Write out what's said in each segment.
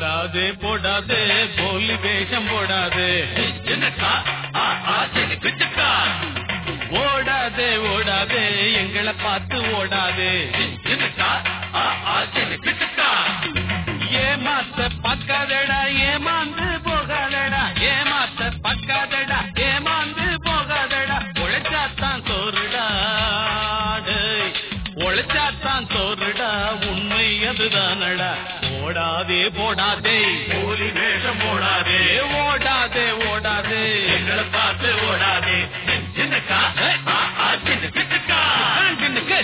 ஓடாதே போடாதே போலி வேஷம் போடாதே ஓடாதே ஓடாதே எங்களை பார்த்து ஓடாதே ஏமாத்த பக்காதடா ஏமாந்து போகாதடா ஏமாத்த பக்காதடா ஏமாந்து போகாதடா உழைச்சாத்தான் சோறுடா உழைச்சாத்தான் சோறுடா உண்மை அதுதானடா ஓடாதே போடாதே போலி வேஷம் போடாதே ஓடாதே ஓடாதே எங்களை பார்த்து ஓடாதே சின்னக்கா சின்னக்கா சின்னக்கு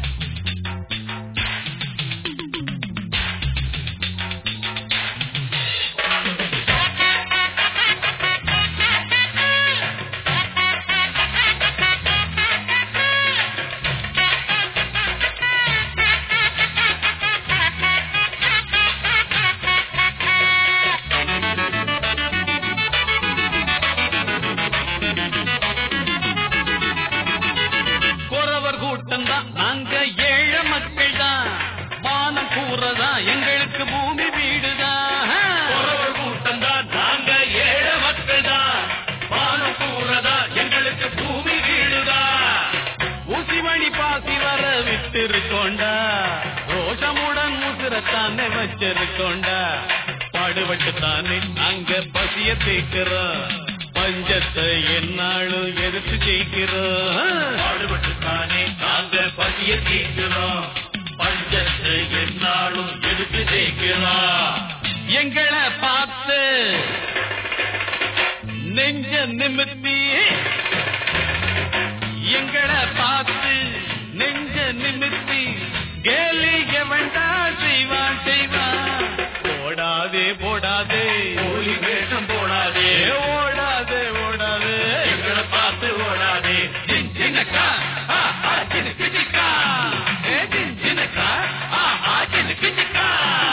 நாங்க ஏழ மக்கள் தான் வானம் கூறதான் எங்களுக்கு பூமி வீடுதான் கூட்டம் தான் நாங்க ஏழ மக்கள் தான் வானம் கூறதான் எங்களுக்கு பூமி வீடுதான் ஊசிமணி பாசி வர விட்டு இருக்கோண்டா ரோஷமுடன் முசிறத்தானே வச்சிருக்கோண்டா பாடுபட்டுத்தானே நாங்க பசிய தேய்க்கிறோம் பஞ்சத்தை என்னாலும் எதிர்த்து ஜெயிக்கிறோம் பாடுபட்டுத்தானே நாங்க பசிய தீர்க்கிறோம் பஞ்சத்தை என்னாலும் எதிர்த்து ஜெயிக்கிறோம் எங்களை பார்த்து நெஞ்ச நிமித்தி எங்களை பார்த்து நெஞ்ச நிமித்தி கேலிக வேண்டா செய்வான் செய்வான் ஓடாதே போடாதே போலி வேஷம் போடாதே ஓடாதே ஓடாதே எங்களை பார்த்து ஓடாதே சின்னக்கா சின்னக்கா சின்னக்கா சின்னக்கா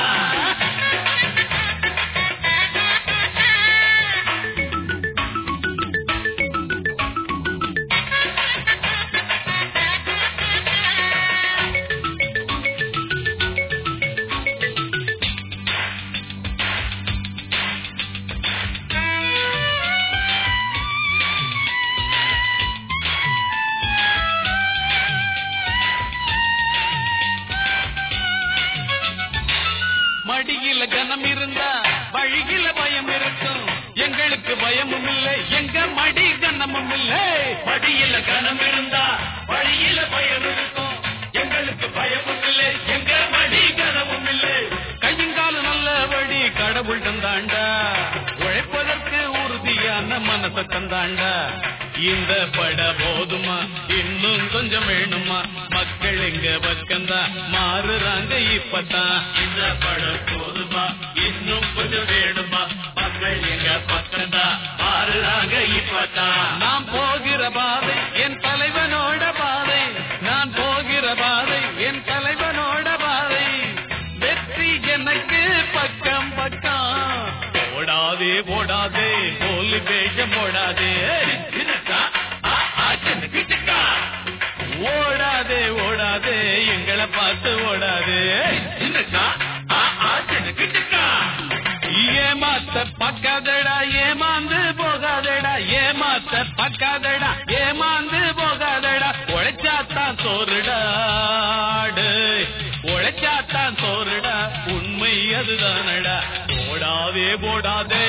மடியில கனம் இருந்தா வழியில பயம் இருக்கும் எங்களுக்கு பயமும் இல்லை எங்க மடி கனமும் இல்லை மடியில கனம் இருந்தா வழியில பயம் இருக்கும் எங்களுக்கு பயமும் இல்லை எங்க மடி கனமும் இல்லை கையங்கால நல்லபடி கடவுள் தந்தாண்டா உழைப்பதற்கு உறுதியான மனசை தந்தாண்டா இந்த பட போதுமா இன்னும் கொஞ்சம் வேணுமா மக்கள் எங்க பக்கம்தான் மாறுறாங்க இப்பதான் இந்த பட போதுமா இன்னும் கொஞ்சம் வேணுமா மக்கள் எங்க பக்கம்தான் மாறுறாங்க இப்பதான் நான் போகிற பாதை என் தலைவனோட பாதை நான் போகிற பாதை என் தலைவனோட பாதை வெற்றி எனக்கு பக்கம் பக்கம் ஓடாதே போடாதே போலி வேஷம் போடாதே ஓடாதே ஓடாதே எங்களை பார்த்து ஓடாதே ஏமாத்த பக்காதடா ஏமாந்து போகாதடா ஏமாத்த பக்காதடா ஏமாந்து போகாதடா உழைச்சாத்தான் சோறுடா உழைச்சாத்தான் சோறுடா உண்மை அதுதானடா ஓடாதே போடாதே